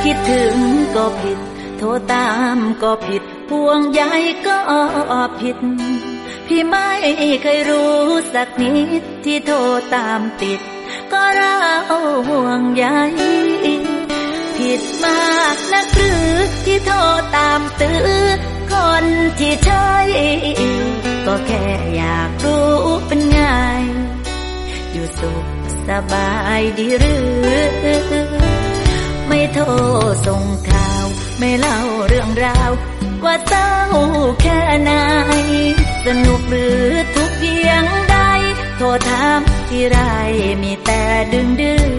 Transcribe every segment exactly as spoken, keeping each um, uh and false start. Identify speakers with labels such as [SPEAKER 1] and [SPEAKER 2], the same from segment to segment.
[SPEAKER 1] คิดถึงก็ผิดโทรตามก็ผิดห่วงใยก็ผิดพี่ไม่เคยรู้สักนิดที่โทรตามติดก็เราห่วงใยผิดมากนักหรือที่โทรตามตื้อคนที่ใช่ก็แค่อยากรู้เป็นไงอยู่สุขสบายดีหรือไม่โทรส่งข่าวไม่เล่าเรื่องราวว่าเศร้าแค่ไหนสนุกหรือทุกข์เพียงใดโทรถามที่ไรมีแต่ดึงดื้อ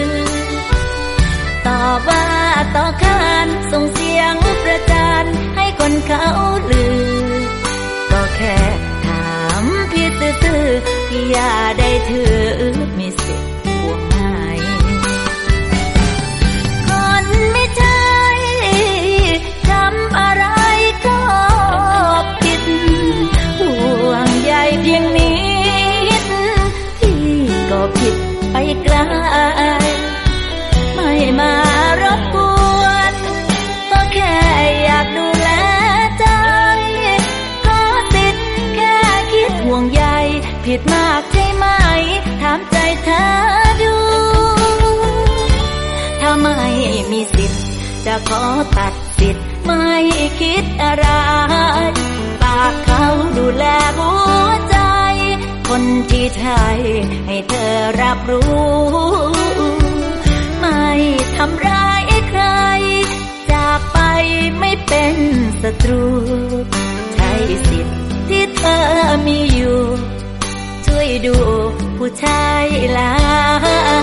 [SPEAKER 1] ต่อว่าต่อขานส่งเสียงประจานให้คนเขาลือก็แค่ถามพี่ซื่อๆพี่อย่าได้ถือมีสิทธิ์ห่วงให้คนไม่ใช่ทำอะไรก็ผิดห่วงใยเพียงนิดพี่ก็ผิดไปไกลไม่มารบกวนก็แค่อยากดูแลใจก็ติดแค่คิดห่วงใยผิดมากใช่ไหมถามใจเธอดูถ้าไม่มีสิทธิ์จะขอตัดสิทธิ์ไม่คิดอะไรปากเขาดูแลหัวใจคนที่ใช่ให้เธอรับรู้ไม่ทำร้ายใครจากไปไม่เป็นศัตรูใช้สิทธิ์ที่เธอมีอยู่ช่วยดูผู้ชายหลาย